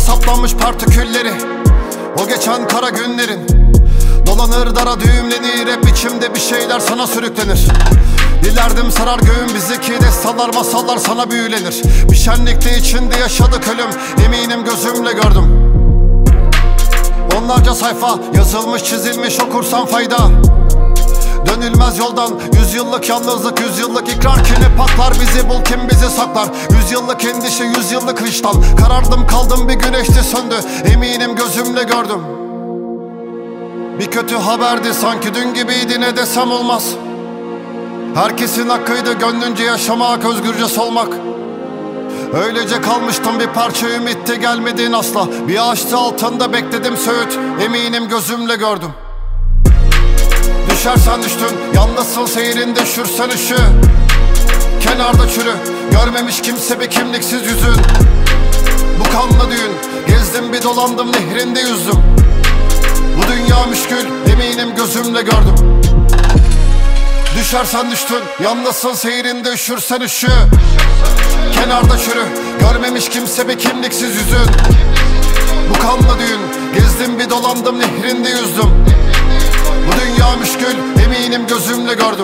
saplanmış partikülleri, o geçen kara günlerin. Dolanır dara düğümlenir, hep içimde bir şeyler sana sürüklenir. Dilerdim sarar göğüm bizi ki destanlar masallar sana büyülenir. Bir şenlikte içinde yaşadık ölüm, eminim gözümle gördüm. Onlarca sayfa yazılmış çizilmiş, okursan fayda. Dönülmez yoldan, yüzyıllık yalnızlık, yüzyıllık ikrar. Kimi patlar bizi, bul kim bizi saklar. Yüzyıllık endişe, yüzyıllık vicdan. Karardım kaldım, bir güneşti söndü, eminim gözümle gördüm. Bir kötü haberdi sanki, dün gibiydi, ne desem olmaz. Herkesin hakkıydı gönlünce yaşamak, özgürce solmak. Öylece kalmıştım, bir parça ümitti, gelmedin asla. Bir ağaçtı altında bekledim söğüt, eminim gözümle gördüm. Düşersen düştün, yalnızsın seyrinde, üşürsen üşü. Kenarda çürü, görmemiş kimse bir kimliksiz yüzün. Bu kanlı düğün, gezdim bir dolandım, nehrinde yüzdüm. Bu dünya müşkül, eminim gözümle gördüm. Düşersen düştün, yalnızsın seyrinde, üşürsen üşü. Kenarda çürü, görmemiş kimse bir kimliksiz yüzün. Bu kanlı düğün, gezdim bir dolandım, nehrinde yüzdüm. Bu dünya müşkül, eminim gözümle gördüm.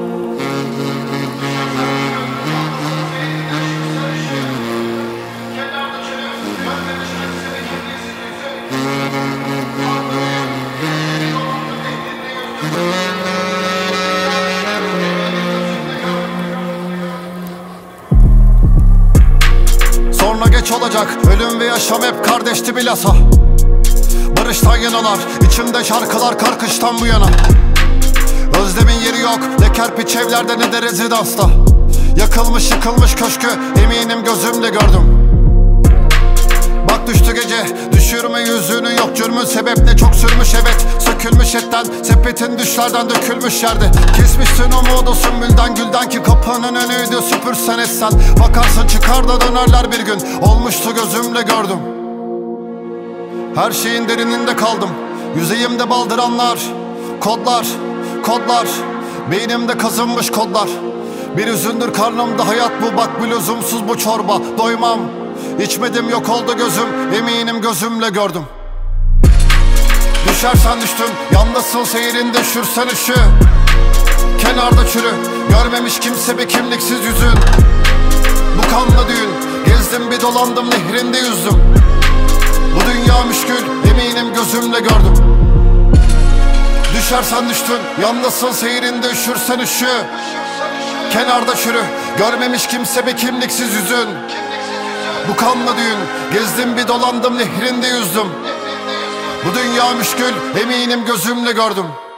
Sonra geç olacak, ölüm ve yaşam hep kardeşti bilhassa. Barıştan yanalar, içimde şarkılar karkıştan bu yana. Özlemin yeri yok, ne kerpiç evlerde ne de rezidansta. Yakılmış yıkılmış köşkü, eminim gözümle gördüm. Bak düştü gece, düşürme yüzünü, yok cürmün sebep ne, çok sürmüş evet. Sökülmüş etten, sepetin düşlerden dökülmüş yerde. Kesmişsin umudu sümbülden gülden ki kapının önüydü, süpürsen etsen. Bakarsın çıkar da dönerler bir gün, olmuştu gözümle gördüm. Her şeyin derininde kaldım, yüzeyimde baldıranlar. Kodlar, kodlar, beynimde kazınmış kodlar. Bir üzündür karnımda hayat bu, bak bir lüzumsuz bu çorba. Doymam, içmedim yok oldu gözüm, eminim gözümle gördüm. Düşersen düştün, yalnızsın seyrinde, üşürsen üşü. Kenarda çürü, görmemiş kimse bir kimliksiz yüzün. Bu kanlı düğün, gezdim bir dolandım, nehrinde yüzdüm. Bu dünya müşkül, eminim gözümle gördüm. Düşersen düştün, yalnızsın seyrinde, üşürsen üşü. Kenarda çürü, görmemiş kimse bir kimliksiz yüzün. Bu kanlı düğün, gezdim bir dolandım, nehrinde yüzdüm. Bu dünya müşkül, eminim gözümle gördüm.